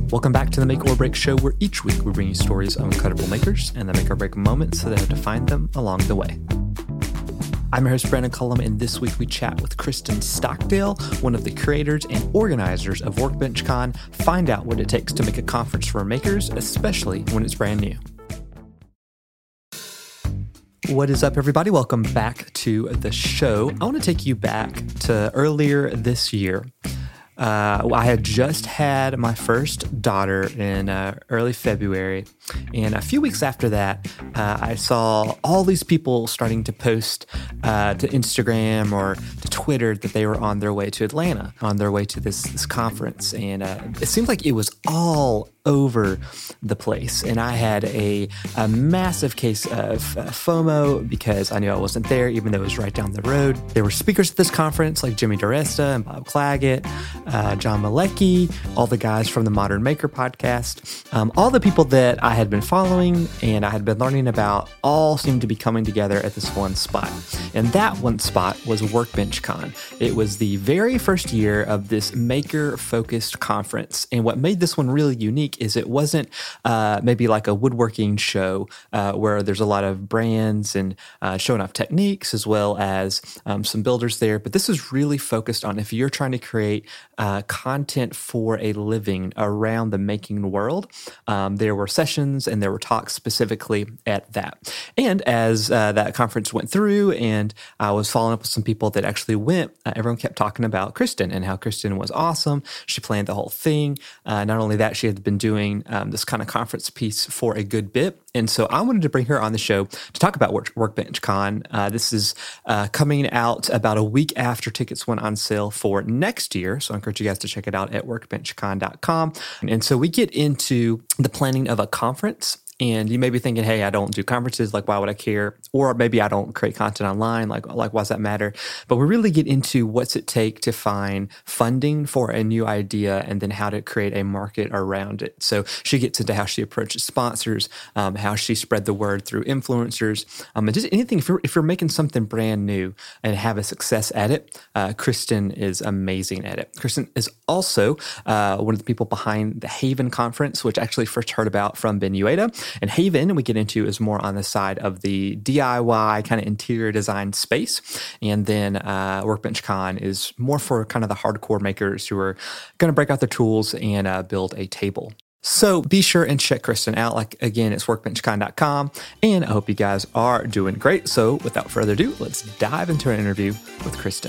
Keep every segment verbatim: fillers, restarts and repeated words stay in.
Welcome back to the Make or Break Show, where each week we bring you stories of incredible makers and the make or break moments that have defined them along the way. I'm your host, Brandon Cullum, and this week we chat with Kristen Stockdale, one of the creators and organizers of WorkbenchCon. Find out what it takes to make a conference for makers, especially when it's brand new. What is up, everybody? Welcome back to the show. I want to take you back to earlier this year. Uh, I had just had my first daughter in uh, early February, and a few weeks after that, uh, I saw all these people starting to post uh, to Instagram or to Twitter that they were on their way to Atlanta, on their way to this, this conference, and uh, it seemed like it was all over the place. And I had a, a massive case of uh, FOMO because I knew I wasn't there, even though it was right down the road. There were speakers at this conference like Jimmy DiResta and Bob Claggett, uh, John Malecki, all the guys from the Modern Maker podcast, um, all the people that I had been following and I had been learning about all seemed to be coming together at this one spot. And that one spot was WorkbenchCon. It was the very first year of this maker-focused conference. And what made this one really unique is it wasn't uh, maybe like a woodworking show uh, where there's a lot of brands and uh, showing off techniques as well as um, some builders there. But this is really focused on if you're trying to create uh, content for a living around the making world. Um, there were sessions and there were talks specifically at that. And as uh, that conference went through and I was following up with some people that actually went, uh, everyone kept talking about Kristen and how Kristen was awesome. She planned the whole thing. Uh, not only that, she had been doing um, this kind of conference piece for a good bit. And so I wanted to bring her on the show to talk about Work, WorkbenchCon. Uh, this is uh, coming out about a week after tickets went on sale for next year. So I encourage you guys to check it out at workbench con dot com. And so we get into the planning of a conference. And you may be thinking, hey, I don't do conferences, like why would I care? Or maybe I don't create content online, like, like why does that matter? But we really get into what's it take to find funding for a new idea and then how to create a market around it. So she gets into how she approaches sponsors, um, how she spread the word through influencers, um, and just anything. If you're, if you're making something brand new and have a success at it, uh, Kristen is amazing at it. Kristen is also uh, one of the people behind the Haven Conference, which I actually first heard about from Ben Ueda. And Haven, we get into, is more on the side of the D I Y kind of interior design space. And then uh, WorkbenchCon is more for kind of the hardcore makers who are going to break out their tools and uh, build a table. So be sure and check Kristen out. Like, again, it's workbench con dot com. And I hope you guys are doing great. So without further ado, let's dive into an interview with Kristen.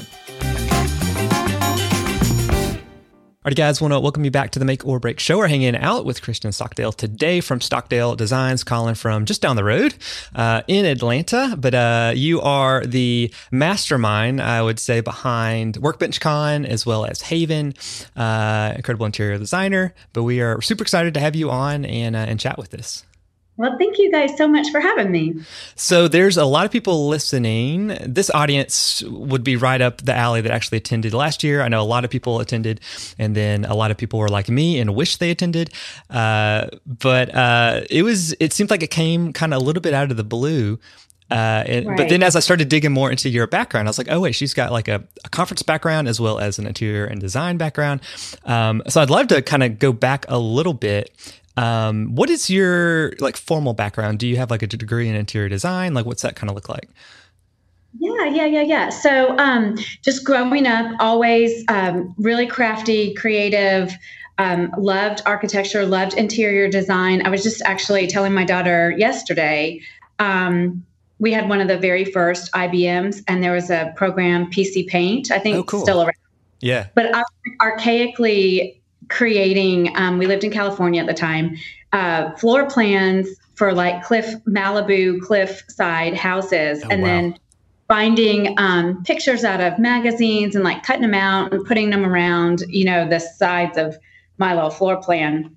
All right, guys, want to welcome you back to the Make or Break Show. We're hanging out with Kristen Stockdale today from Stockdale Designs, calling from just down the road uh, in Atlanta. But uh, you are the mastermind, I would say, behind WorkbenchCon as well as Haven, uh, incredible interior designer. But we are super excited to have you on and uh, and chat with us. Well, thank you guys so much for having me. So there's a lot of people listening. This audience would be right up the alley that actually attended last year. I know a lot of people attended, and then a lot of people were like me and wish they attended. Uh, but uh, it was, it seemed like it came kind of a little bit out of the blue. Uh, and, right. But then as I started digging more into your background, I was like, oh, wait, she's got like a, a conference background as well as an interior and design background. Um, so I'd love to kind of go back a little bit. Um, what is your like formal background? Do you have like a degree in interior design? Like, what's that kind of look like? Yeah, yeah, yeah, yeah. So um, just growing up, always um, really crafty, creative, um, loved architecture, loved interior design. I was just actually telling my daughter yesterday, um, we had one of the very first I B Ms and there was a program, P C Paint, I think oh, cool. still around. Yeah. But I was archaically creating, um, we lived in California at the time, uh, floor plans for like cliff, Malibu cliffside houses. Oh, and wow. then finding um, pictures out of magazines and like cutting them out and putting them around, you know, the sides of my little floor plan.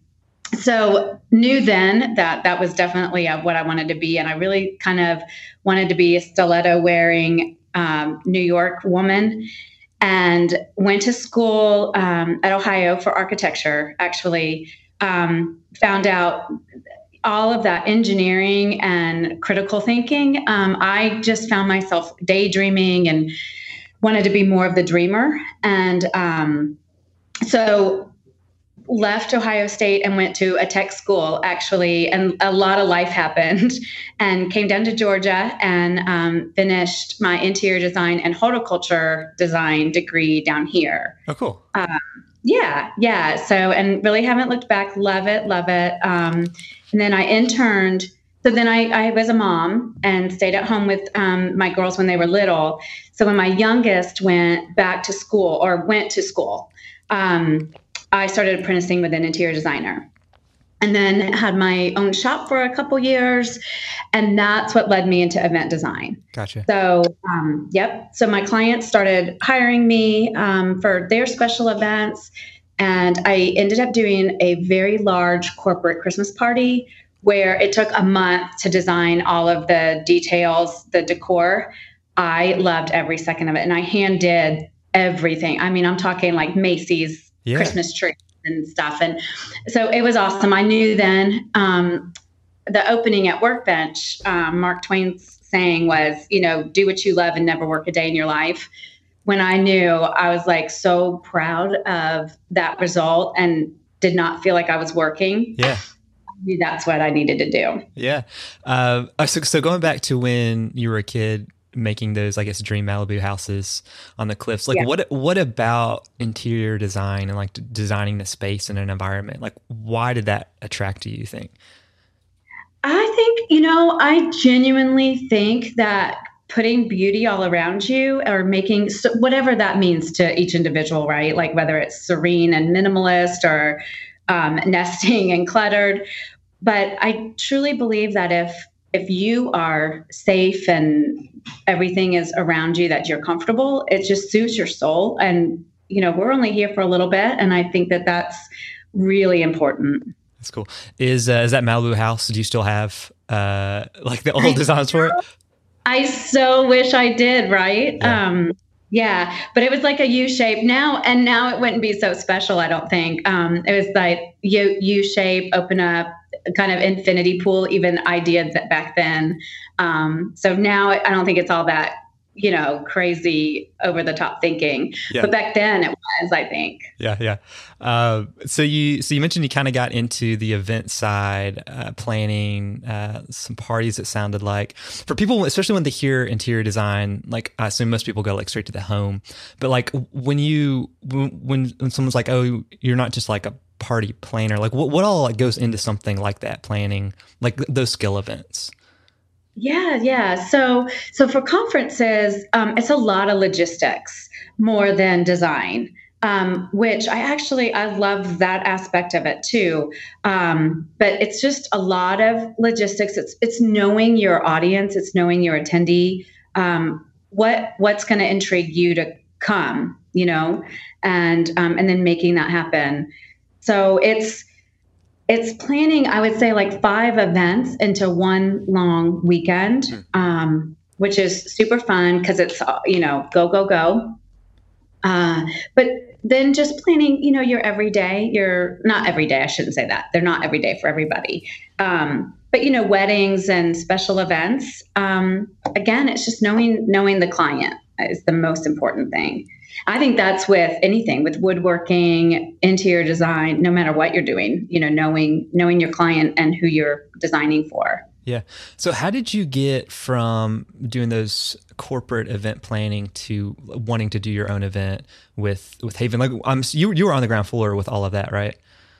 So knew then that that was definitely uh, what I wanted to be. And I really kind of wanted to be a stiletto wearing um, New York woman. And went to school um, at Ohio for architecture, actually. Um, found out all of that engineering and critical thinking. Um, I just found myself daydreaming and wanted to be more of the dreamer. And um, so left Ohio State and went to a tech school, actually, and a lot of life happened, and came down to Georgia and um, finished my interior design and horticulture design degree down here. Oh, cool. Um, yeah, yeah. So, and really haven't looked back. Love it, love it. Um, and then I interned. So then I, I was a mom and stayed at home with um, my girls when they were little. So when my youngest went back to school or went to school, um, I started apprenticing with an interior designer, and then had my own shop for a couple years. And that's what led me into event design. Gotcha. So, um, yep. So my clients started hiring me um, for their special events. And I ended up doing a very large corporate Christmas party where it took a month to design all of the details, the decor. I loved every second of it. And I hand did everything. I mean, I'm talking like Macy's yeah. Christmas tree and stuff. And so it was awesome. I knew then um, the opening at Workbench, um, Mark Twain's saying was, you know, do what you love and never work a day in your life. When I knew, I was like so proud of that result and did not feel like I was working. Yeah. I knew that's what I needed to do. Yeah. Uh, so, so going back to when you were a kid, making those, I guess, dream Malibu houses on the cliffs. Like, yeah. what what about interior design and like designing the space in an environment? Like, why did that attract you, you think? I think, you know, I genuinely think that putting beauty all around you or making so whatever that means to each individual, right? Like whether it's serene and minimalist or um, nesting and cluttered. But I truly believe that if if you are safe and everything is around you, that you're comfortable, it just suits your soul. And, you know, we're only here for a little bit. And I think that that's really important. That's cool. Is, uh, is that Malibu house, do you still have, uh, like the old I designs for it? I so wish I did. Right. Yeah. Um, yeah, but it was like a U shape now, and now it wouldn't be so special. I don't think, um, it was like U, U shape, open up, kind of infinity pool, even idea that back then. Um, so now I don't think it's all that, you know, crazy over the top thinking, yeah. But back then it was, I think. Yeah. Yeah. Uh, so you, so you mentioned you kind of got into the event side, uh, planning, uh, some parties. It sounded like for people, especially when they hear interior design, like I assume most people go like straight to the home, but like when you, when, when someone's like, oh, you're not just like a party planner, like what, what all like goes into something like that planning, like those skill events? Yeah, yeah. So, so for conferences, um, it's a lot of logistics more than design, um, which I actually, I love that aspect of it too. Um, but it's just a lot of logistics. It's, it's knowing your audience. It's knowing your attendee, um, what, what's going to intrigue you to come, you know, and, um, and then making that happen. So it's, It's planning, I would say, like five events into one long weekend, um, which is super fun because it's, you know, go, go, go. Uh, but then just planning, you know, your everyday, your not every day, I shouldn't say that. They're not every day for everybody. Um, but, you know, weddings and special events. Um, again, it's just knowing knowing the client is the most important thing. I think that's with anything, with woodworking, interior design, no matter what you're doing, you know, knowing knowing your client and who you're designing for. Yeah. So how did you get from doing those corporate event planning to wanting to do your own event with with Haven? Like, um, you you were on the ground floor with all of that, right?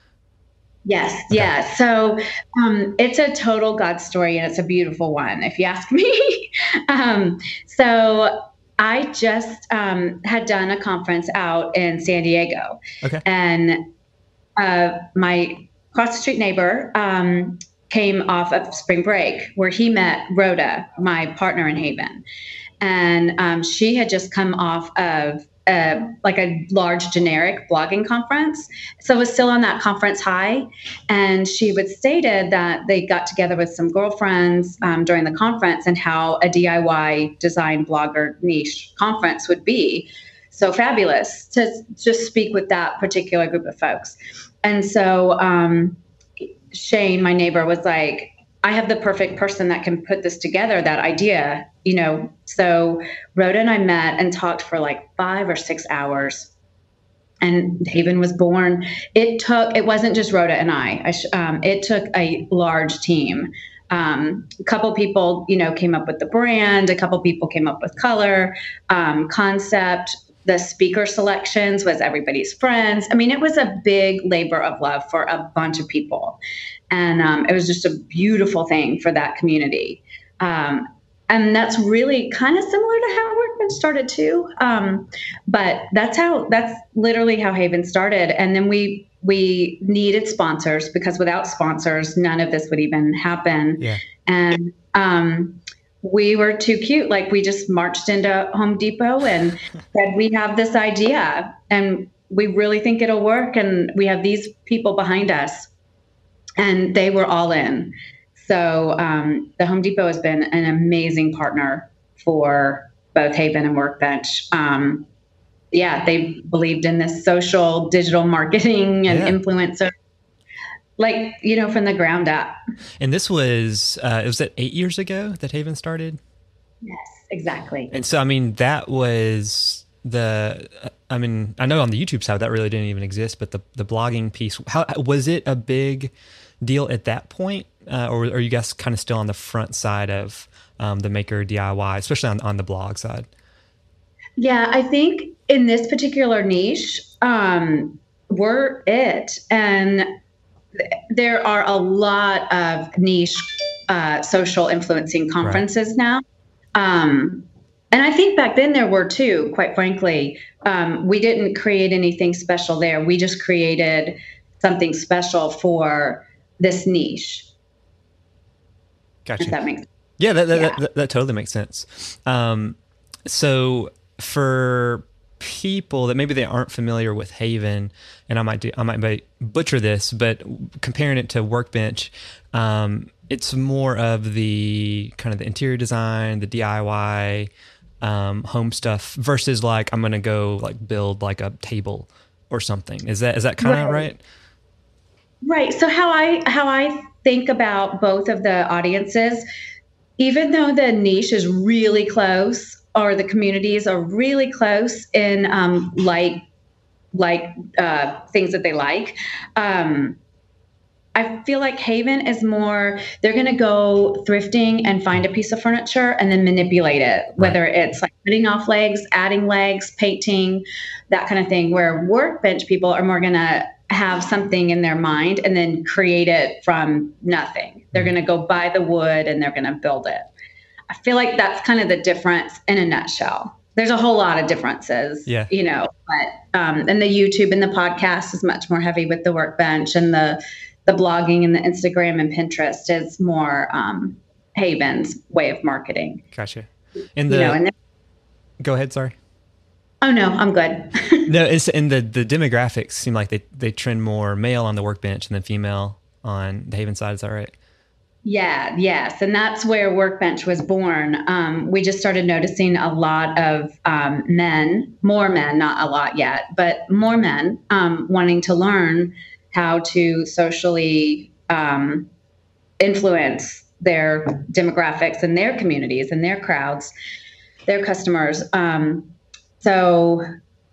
Yes. Okay. Yeah. So um, it's a total God story, and it's a beautiful one, if you ask me. um, so. I just um, had done a conference out in San Diego, okay. and uh, my cross the street neighbor um, came off of spring break where he met Rhoda, my partner in Haven, and um, she had just come off of a, like a large generic blogging conference, so was still on that conference high. And she would stated that they got together with some girlfriends um, during the conference, and how a D I Y design blogger niche conference would be so fabulous to just speak with that particular group of folks. And so um, Shane, my neighbor, was like, I have the perfect person that can put this together, that idea, you know. So Rhoda and I met and talked for like five or six hours. and Haven was born. It took, it wasn't just Rhoda and I, I sh- um, it took a large team. Um, a couple people, you know, came up with the brand, a couple people came up with color, um, concept. The speaker selections was everybody's friends. I mean, it was a big labor of love for a bunch of people. And um, it was just a beautiful thing for that community. Um, and that's really kind of similar to how Workbench started too. Um, but that's how, that's literally how Haven started. And then we, we needed sponsors, because without sponsors, none of this would even happen. Yeah. And, um, we were too cute. Like, we just marched into Home Depot and said, we have this idea and we really think it'll work. And we have these people behind us, and they were all in. So um, the Home Depot has been an amazing partner for both Haven and Workbench. Um, yeah, they believed in this social digital marketing and yeah. influencer, like, you know, from the ground up. And this was, uh, it was that eight years ago that Haven started? Yes, exactly. And so, I mean, that was the, I mean, I know on the YouTube side that really didn't even exist, but the, the blogging piece, how was it a big deal at that point? Uh, or are you guys kind of still on the front side of um, the maker D I Y, especially on, on the blog side? Yeah, I think in this particular niche, um, we're it. And there are a lot of niche uh, social influencing conferences right. now. Um, and I think back then there were too, quite frankly. Um, we didn't create anything special there. We just created something special for this niche. Gotcha. If that makes sense. Yeah, that, that, yeah. That, that, that totally makes sense. Um, so for people that maybe they aren't familiar with Haven, and I might do, I might butcher this, but comparing it to Workbench, um, it's more of the kind of the interior design, the D I Y, um, home stuff versus like, I'm going to go like build like a table or something. Is that, is that kind of right? right? Right. So how I, how I think about both of the audiences, even though the niche is really close, or the communities are really close in um, like like uh, things that they like. Um, I feel like Haven is more, they're going to go thrifting and find a piece of furniture and then manipulate it, whether right. it's like cutting off legs, adding legs, painting, that kind of thing, where Workbench people are more going to have something in their mind and then create it from nothing. They're going to go buy the wood and they're going to build it. I feel like that's kind of the difference in a nutshell. There's a whole lot of differences, yeah. you know, but, um, and the YouTube and the podcast is much more heavy with the Workbench, and the, the blogging and the Instagram and Pinterest is more, um, Haven's way of marketing. Gotcha. And the, you know, and go ahead. Sorry. Oh no, I'm good. No, it's, and the, the demographics seem like they, they trend more male on the Workbench and then female on the Haven side. Is that right? Yeah, yes. And that's where Workbench was born. Um, we just started noticing a lot of um, men, more men, not a lot yet, but more men um, wanting to learn how to socially um, influence their demographics and their communities and their crowds, their customers. Um, so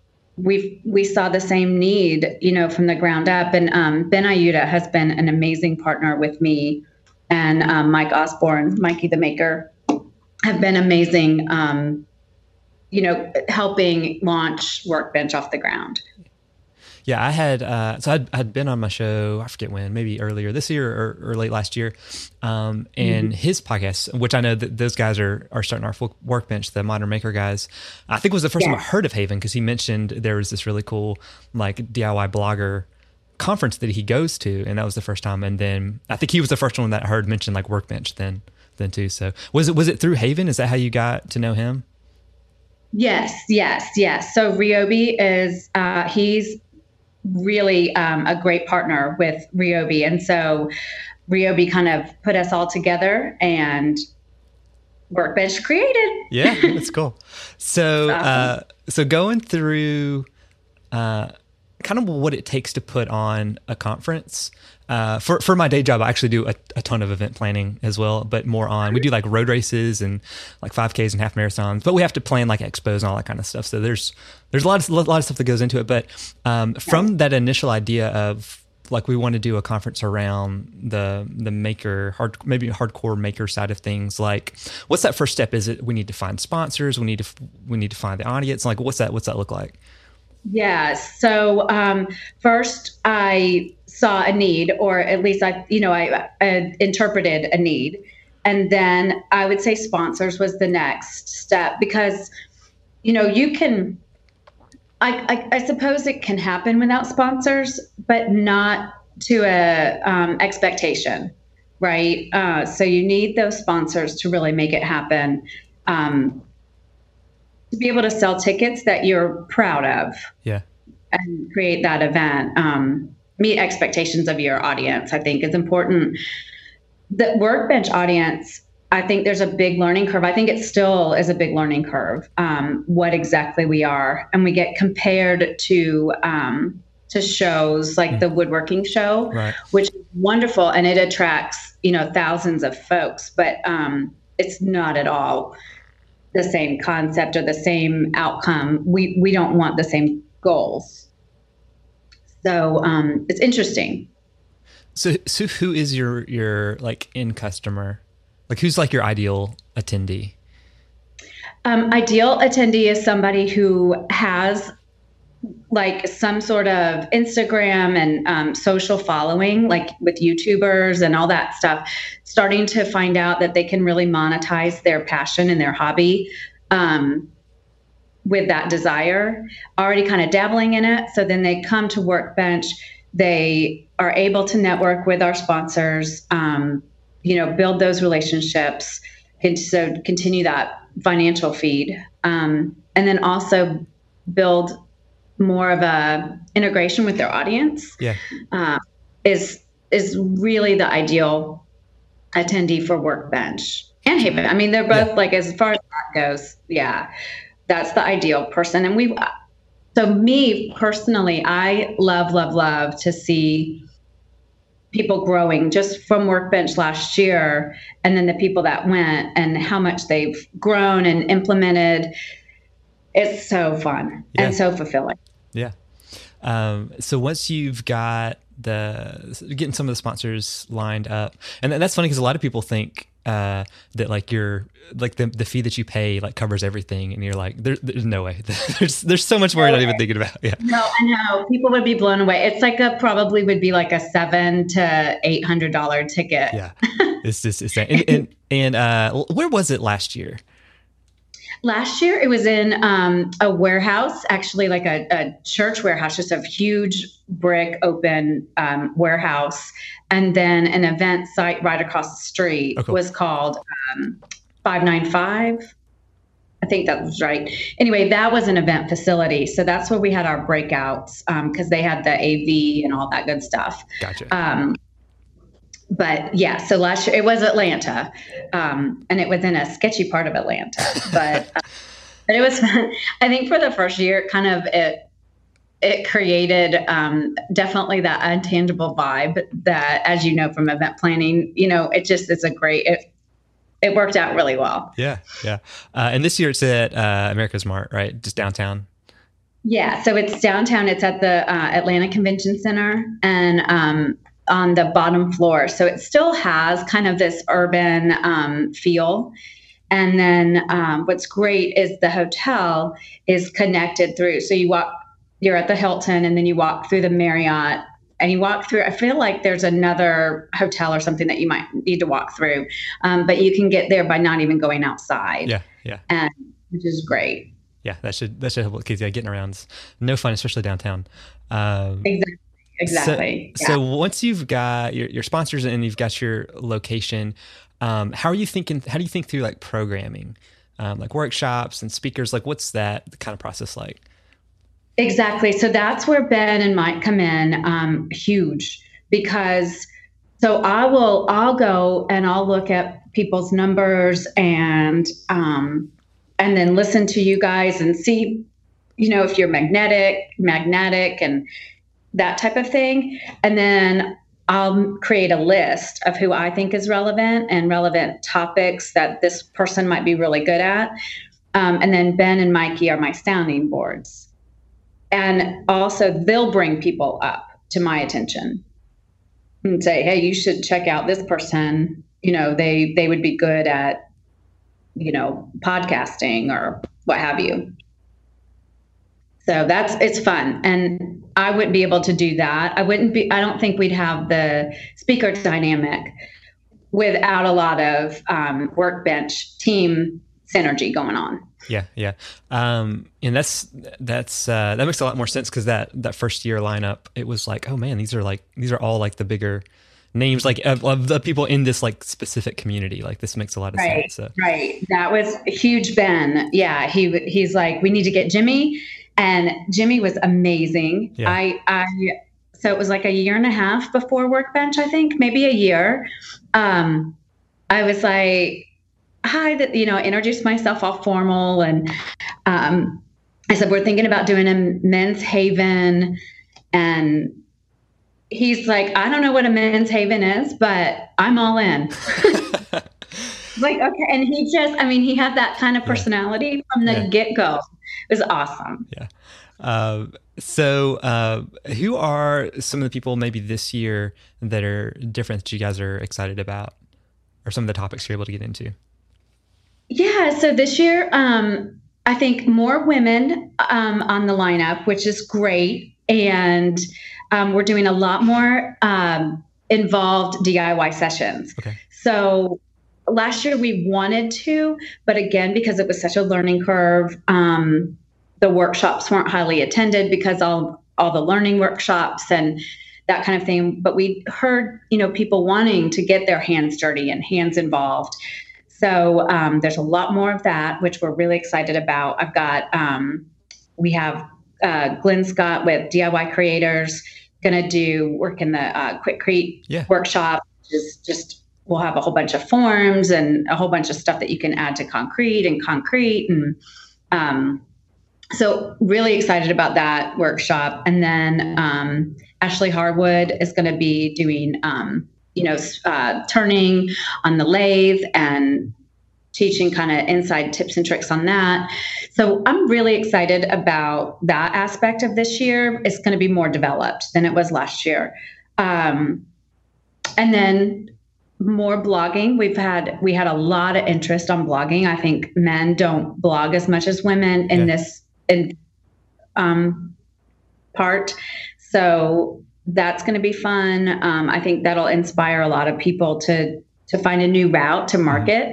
we we saw the same need, you know, from the ground up. And um, Ben Ayuda has been an amazing partner with me. And um, Mike Osborne, Mikey the Maker, have been amazing, um, you know, helping launch Workbench off the ground. Yeah, I had, uh, so I'd, I'd been on my show, I forget when, maybe earlier this year or, or late last year. Um, and mm-hmm. his podcast, which I know that those guys are, are starting our Workbench, the Modern Maker guys, I think was the first yeah. time I heard of Haven, because he mentioned there was this really cool like D I Y blogger conference that he goes to, and that was the first time. And then I think he was the first one that I heard mention like Workbench then then too. So was it was it through Haven? Is that how you got to know him? Yes, yes, yes. So Ryobi is uh, he's really um, a great partner with Ryobi, and so Ryobi kind of put us all together, and Workbench created. Yeah, that's cool. So uh, so going through. Uh, kind of what it takes to put on a conference. Uh, for, for my day job, I actually do a, a ton of event planning as well, but more on, we do like road races and like five Ks and half marathons, but we have to plan like expos and all that kind of stuff. So there's, there's a lot of, a lot of stuff that goes into it. But um, from that initial idea of like, we want to do a conference around the, the maker, hard, maybe hardcore maker side of things. Like, what's that first step? Is it, we need to find sponsors. We need to, we need to find the audience. Like, what's that, what's that look like? Yeah. So um, first I saw a need, or at least I, you know, I, I interpreted a need. And then I would say sponsors was the next step, because, you know, you can, I, I, I suppose it can happen without sponsors, but not to a um, expectation, right? Uh, so you need those sponsors to really make it happen. Um, to be able to sell tickets that you're proud of, yeah, and create that event, um, meet expectations of your audience, I think is important. The Workbench audience, I think there's a big learning curve. I think it still is a big learning curve, um, what exactly we are. And we get compared to, um, to shows like mm. the woodworking show, right, which is wonderful. And it attracts, you know, thousands of folks, but um, it's not at all the same concept or the same outcome. We we don't want the same goals. So um, it's interesting. So so who is your your like end customer? Like, who's like your ideal attendee? Um, ideal attendee is somebody who has like some sort of Instagram and um, social following, like with YouTubers and all that stuff, starting to find out that they can really monetize their passion and their hobby um, with that desire, already kind of dabbling in it. So then they come to Workbench, they are able to network with our sponsors, um, you know, build those relationships, and so continue that financial feed, um, and then also build more of a integration with their audience. Yeah, uh, is is really the ideal attendee for Workbench and Haven. I mean, they're both yeah. like, as far as that goes, yeah, that's the ideal person. And we, so me personally, I love, love, love to see people growing just from Workbench last year, and then the people that went and how much they've grown and implemented. It's so fun yeah. and so fulfilling. Yeah. Um, so once you've got the, getting some of the sponsors lined up, and that's funny because a lot of people think uh, that like you're like the, the fee that you pay like covers everything. And you're like, there, there's no way. there's, there's so much more you're not even thinking about. Yeah. No, I know. People would be blown away. It's like a, probably would be like a seven to eight hundred dollars ticket. Yeah. It's just, it's, and, and, and uh, where was it last year? Last year, it was in um, a warehouse, actually like a, a church warehouse, just a huge brick open um, warehouse. And then an event site right across the street oh, cool. was called um, five ninety-five. I think that was right. Anyway, that was an event facility. So that's where we had our breakouts because um, they had the A V and all that good stuff. Gotcha. Um, But yeah, so last year it was Atlanta, um, and it was in a sketchy part of Atlanta, but, uh, but it was fun. I think for the first year, it kind of, it, it created um, definitely that intangible vibe that, as you know, from event planning, you know, it just is a great, it, it worked out really well. Yeah. Yeah. Uh, and this year it's at uh, America's Mart, right? Just downtown. Yeah. So it's downtown. It's at the uh, Atlanta Convention Center, and um, on the bottom floor. So it still has kind of this urban um, feel. And then um, what's great is the hotel is connected through. So you walk, you're at the Hilton, and then you walk through the Marriott, and you walk through, I feel like there's another hotel or something that you might need to walk through. Um, but you can get there by not even going outside. Yeah. Yeah. And which is great. Yeah. That should, that should help kids. Yeah. Getting around's no fun, especially downtown. Um, exactly. Exactly. So, yeah. so once you've got your, your sponsors and you've got your location, um, how are you thinking, how do you think through like programming, um, like workshops and speakers? Like what's that kind of process like? Exactly. So that's where Ben and Mike come in um, huge, because so I will, I'll go and I'll look at people's numbers and, um, and then listen to you guys and see, you know, if you're magnetic, magnetic and that type of thing. And then I'll create a list of who I think is relevant and relevant topics that this person might be really good at. Um, and then Ben and Mikey are my sounding boards. And also they'll bring people up to my attention and say, hey, you should check out this person. You know, they, they would be good at, you know, podcasting or what have you. So that's, it's fun. And I wouldn't be able to do that. I wouldn't be, I don't think we'd have the speaker dynamic without a lot of um, workbench team synergy going on. Yeah. Yeah. Um, and that's, that's, uh, that makes a lot more sense. Cause that, that first year lineup, it was like, oh man, these are like, these are all like the bigger names, like of, of the people in this like specific community. Like this makes a lot of right, sense. So. Right. That was huge. Ben. Yeah. He, he's like, we need to get Jimmy. And Jimmy was amazing. Yeah. I, I, so it was like a year and a half before Workbench, I think, maybe a year. Um, I was like, hi, that, you know, introduced myself all formal. And um, I said, we're thinking about doing a men's haven. And he's like, I don't know what a men's haven is, but I'm all in. Like, okay. And he just, I mean, he had that kind of personality yeah. from the yeah. get-go. It was awesome. Yeah. Uh, so uh, who are some of the people maybe this year that are different that you guys are excited about, or some of the topics you're able to get into? Yeah. So this year, um, I think more women um, on the lineup, which is great. And um, we're doing a lot more um, involved D I Y sessions. Okay. So last year we wanted to, but again, because it was such a learning curve, um, the workshops weren't highly attended because all, all the learning workshops and that kind of thing. But we heard, you know, people wanting to get their hands dirty and hands involved. So um, there's a lot more of that, which we're really excited about. I've got, um, we have uh, Glenn Scott with D I Y Creators going to do work in the uh, Quikrete yeah. workshop, which is just, we'll have a whole bunch of forms and a whole bunch of stuff that you can add to concrete and concrete. And um, so really excited about that workshop. And then um, Ashley Harwood is going to be doing, um, you know, uh, turning on the lathe and teaching kind of inside tips and tricks on that. So I'm really excited about that aspect of this year. It's going to be more developed than it was last year. Um, and then more blogging. We've had, we had a lot of interest on blogging. I think men don't blog as much as women in yeah. this in, um, part. So that's going to be fun. Um, I think that'll inspire a lot of people to, to find a new route to market.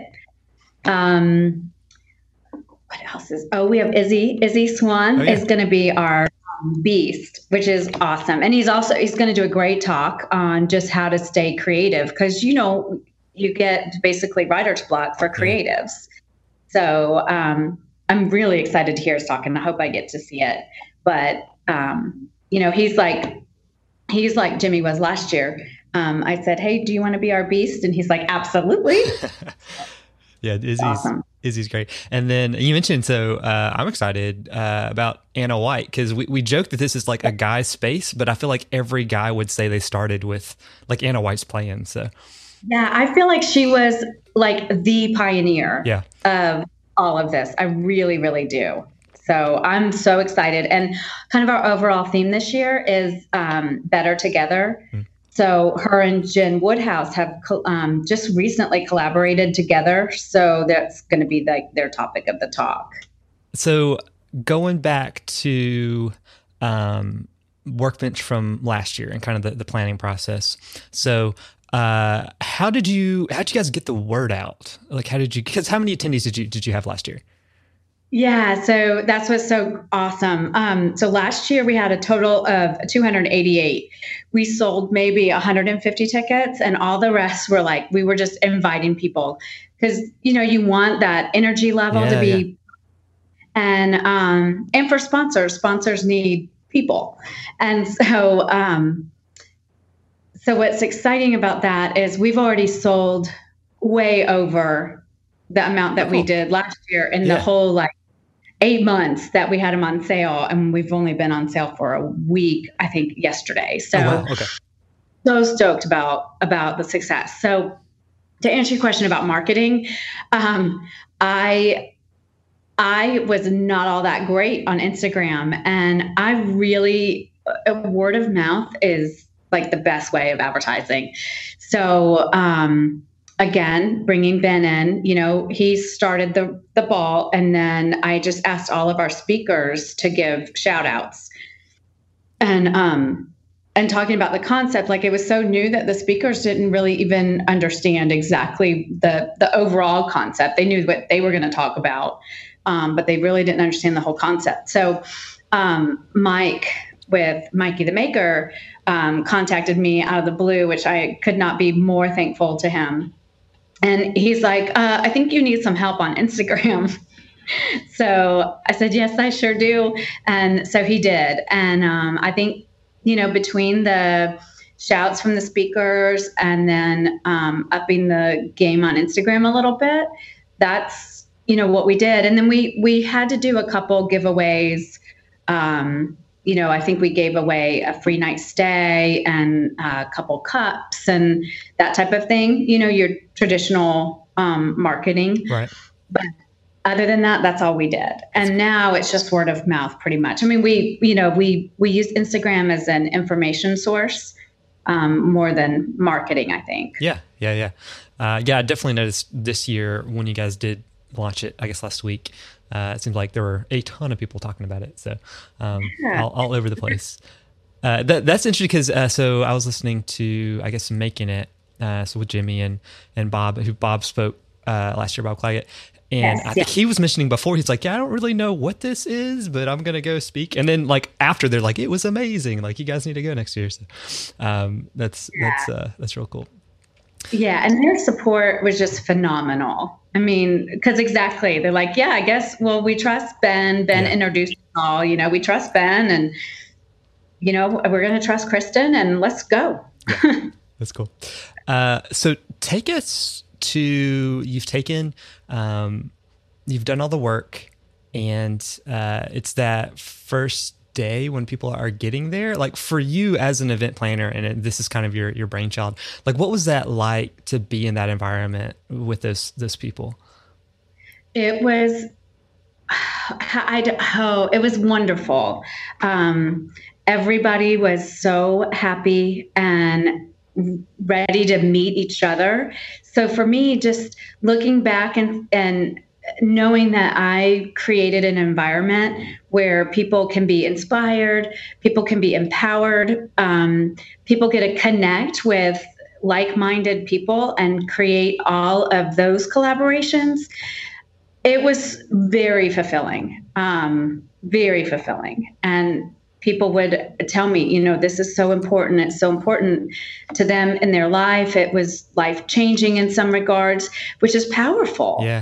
Um, what else is, oh, we have Izzy, Izzy Swan oh, yeah. is going to be our beast, which is awesome. And he's also, he's going to do a great talk on just how to stay creative. Cause you know, you get basically writer's block for creatives. So, um, I'm really excited to hear his talk and I hope I get to see it, but, um, you know, he's like, he's like Jimmy was last year. Um, I said, hey, do you want to be our beast? And he's like, absolutely. Yeah, Izzy's, awesome. Izzy's great. And then you mentioned, so uh, I'm excited uh, about Anna White because we, we joke that this is like a guy's space, but I feel like every guy would say they started with like Anna White's playing. So yeah, I feel like she was like the pioneer yeah. of all of this. I really, really do. So I'm so excited. And kind of our overall theme this year is um, better together. Mm. So her and Jen Woodhouse have um, just recently collaborated together. So that's going to be like their topic of the talk. So going back to um, Workbench from last year and kind of the, the planning process. So uh, how did you, how did you guys get the word out? Like, how did you, because how many attendees did you, did you have last year? Yeah, so that's what's so awesome. Um, so last year we had a total of two hundred eighty-eight. We sold maybe one hundred fifty tickets, and all the rest were like, we were just inviting people because, you know, you want that energy level yeah, to be, yeah. and um, and for sponsors, sponsors need people. And so, um, so what's exciting about that is we've already sold way over the amount that oh, cool. we did last year in yeah. the whole like eight months that we had them on sale, and we've only been on sale for a week, I think yesterday. So, oh, wow. Okay. so stoked about, about the success. So to answer your question about marketing, um, I, I was not all that great on Instagram, and I really, word of mouth is like the best way of advertising. So, um, again, bringing Ben in, you know, he started the, the ball, and then I just asked all of our speakers to give shout outs, and, um, and talking about the concept, like it was so new that the speakers didn't really even understand exactly the, the overall concept. They knew what they were going to talk about, um, but they really didn't understand the whole concept. So, um, Mike, with Mikey the Maker, um, contacted me out of the blue, which I could not be more thankful to him. And he's like, uh, I think you need some help on Instagram. So I said, yes, I sure do. And so he did. And um, I think, you know, between the shouts from the speakers and then um, upping the game on Instagram a little bit, that's, you know, what we did. And then we, we had to do a couple giveaways. Um, you know, I think we gave away a free night stay and a couple cups and that type of thing, you know, your traditional um, marketing. Right. But other than that, that's all we did. And now it's just word of mouth pretty much. I mean, we, you know, we, we use Instagram as an information source um, more than marketing, I think. Yeah. Yeah. Yeah. Uh, yeah. I definitely noticed this year when you guys did launch it, I guess last week, Uh, it seems like there were a ton of people talking about it, so um, yeah. all, all over the place. Uh, that, that's interesting because uh, so I was listening to, I guess, Making It, uh, so with Jimmy and and Bob, who Bob spoke uh, last year, Bob Claggett, and yes, I think yeah. he was mentioning before, he's like, yeah, I don't really know what this is, but I'm gonna go speak. And then like after, they're like, it was amazing, like you guys need to go next year. So um, that's yeah. that's uh, that's real cool. Yeah, and their support was just phenomenal. I mean, because exactly, they're like, yeah, I guess, well, we trust Ben. Ben yeah. introduced us all, you know, we trust Ben, and, you know, we're going to trust Kristen, and let's go. Yeah, that's cool. Uh, so take us to, you've taken, um, you've done all the work, and uh, it's that first day when people are getting there. Like for you as an event planner, and this is kind of your your brainchild, like what was that like to be in that environment with those those people? It was I oh it was wonderful. Um everybody was so happy and ready to meet each other. So for me, just looking back and and knowing that I created an environment where people can be inspired, people can be empowered, um, people get to connect with like-minded people and create all of those collaborations. It was very fulfilling, um, very fulfilling. And people would tell me, you know, this is so important. It's so important to them in their life. It was life-changing in some regards, which is powerful. Yeah.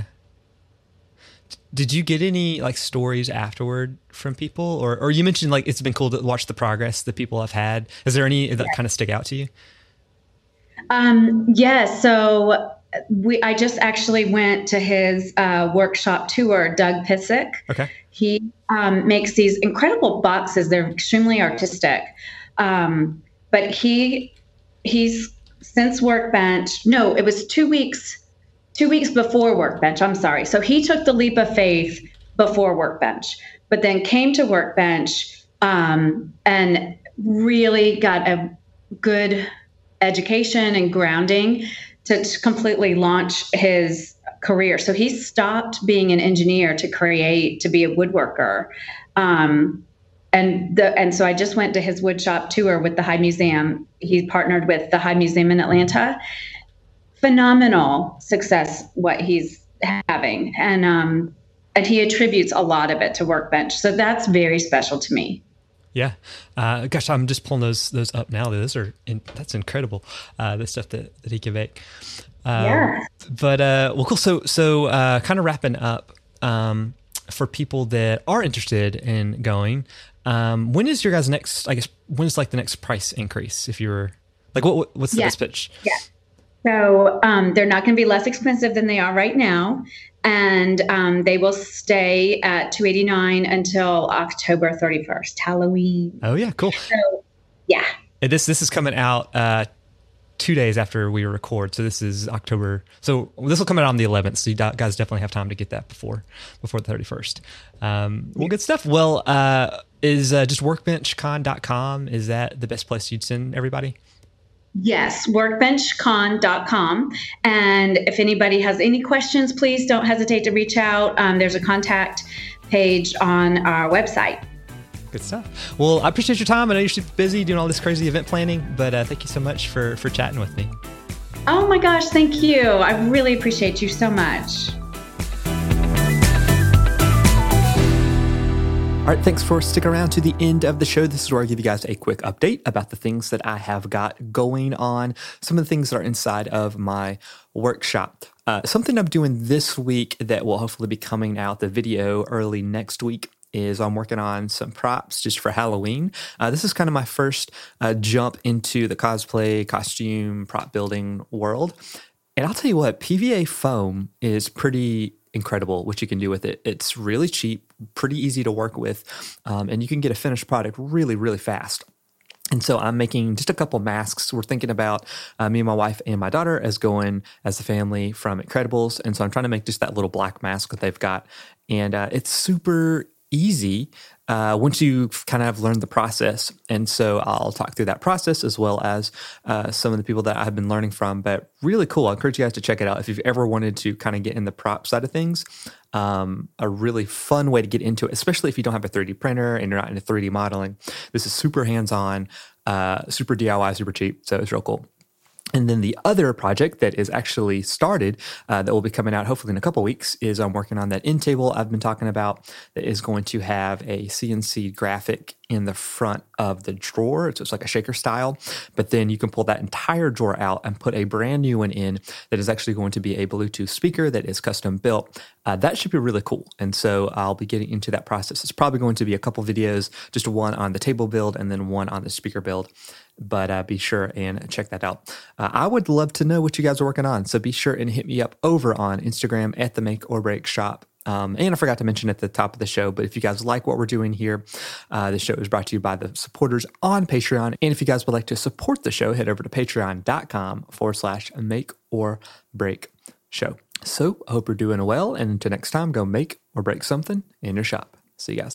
Did you get any like stories afterward from people, or, or you mentioned like, it's been cool to watch the progress that people have had. Is there any that kind of stick out to you? Um, yes. Yeah, so we, I just actually went to his uh, workshop tour, Doug Pissick. Okay. He um, makes these incredible boxes. They're extremely artistic. Um, but he, he's since Workbench, no, it was two weeks Two weeks before Workbench, I'm sorry. So he took the leap of faith before Workbench, but then came to Workbench um, and really got a good education and grounding to, to completely launch his career. So he stopped being an engineer to create, to be a woodworker. Um, and the, and so I just went to his woodshop tour with the High Museum. He partnered with the High Museum in Atlanta. Phenomenal success what he's having, and um and he attributes a lot of it to Workbench, so that's very special to me. Yeah, uh gosh, I'm just pulling those those up now. Those are in, that's incredible, uh the stuff that, that he can make. Um, yeah, but uh well, cool. So so uh kind of wrapping up, um for people that are interested in going, um when is your guys' next, I guess when is like the next price increase, if you were like, what what's the yeah. best pitch? Yeah. So um, they're not going to be less expensive than they are right now. And um, they will stay at two hundred eighty-nine dollars until October thirty-first, Halloween. Oh, yeah, cool. So, yeah. And this this is coming out uh, two days after we record. So this is October. So this will come out on the eleventh. So you guys definitely have time to get that before before the thirty-first. Um, well, good stuff. Well, uh, is uh, just workbench con dot com, is that the best place you'd send everybody? Yes, workbench con dot com. And if anybody has any questions, please don't hesitate to reach out. Um, there's a contact page on our website. Good stuff. Well, I appreciate your time. I know you're super busy doing all this crazy event planning, but uh, thank you so much for, for chatting with me. Oh my gosh, thank you. I really appreciate you so much. All right, thanks for sticking around to the end of the show. This is where I give you guys a quick update about the things that I have got going on, some of the things that are inside of my workshop. Uh, something I'm doing this week that will hopefully be coming out, the video early next week, is I'm working on some props just for Halloween. Uh, this is kind of my first uh, jump into the cosplay, costume, prop building world. And I'll tell you what, P V A foam is pretty incredible what you can do with it. It's really cheap, pretty easy to work with, um, and you can get a finished product really, really fast. And so I'm making just a couple masks. We're thinking about uh, me and my wife and my daughter as going as the family from Incredibles. And so I'm trying to make just that little black mask that they've got. And uh, it's super easy uh, once you kind of learn the process. And so I'll talk through that process as well as uh, some of the people that I've been learning from. But really cool. I encourage you guys to check it out if you've ever wanted to kind of get in the prop side of things. Um, a really fun way to get into it, especially if you don't have a three D printer and you're not into three D modeling. This is super hands-on, uh, super D I Y, super cheap. So it's real cool. And then the other project that is actually started uh, that will be coming out hopefully in a couple weeks is I'm working on that end table I've been talking about that is going to have a C N C graphic in the front of the drawer. It's just like a shaker style, but then you can pull that entire drawer out and put a brand new one in that is actually going to be a Bluetooth speaker that is custom built. Uh, that should be really cool. And so I'll be getting into that process. It's probably going to be a couple videos, just one on the table build and then one on the speaker build. But uh, be sure and check that out. Uh, I would love to know what you guys are working on. So be sure and hit me up over on Instagram at the Make or Break Shop. Um, and I forgot to mention at the top of the show, but if you guys like what we're doing here, uh, the show is brought to you by the supporters on Patreon. And if you guys would like to support the show, head over to patreon.com forward slash make or break show. So I hope you're doing well. And until next time, go make or break something in your shop. See you guys.